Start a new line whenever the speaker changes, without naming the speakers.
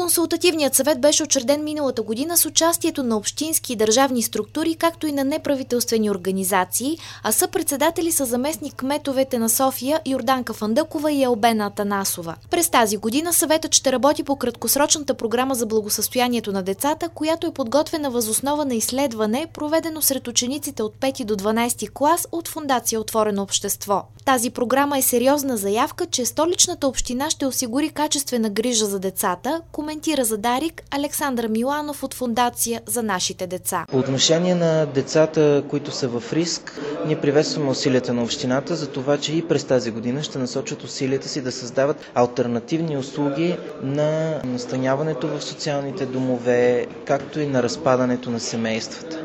Консултативният съвет беше учреден миналата година с участието на общински и държавни структури, както и на неправителствени организации, а съпредседатели са заместник кметовете на София Йорданка Фандъкова и Елбена Атанасова. През тази година съветът ще работи по краткосрочната програма за благосъстоянието на децата, която е подготвена въз основа на изследване, проведено сред учениците от 5 до 12 клас от Фондация Отворено общество. Тази програма е сериозна заявка, че Столичната община ще осигури качествена грижа за децата, коментира за Дарик Александър Миланов от Фондация за нашите деца.
По отношение на децата, които са в риск, ние приветстваме усилията на общината за това, че и през тази година ще насочат усилията си да създават алтернативни услуги на настаняването в социалните домове, както и на разпадането на семействата.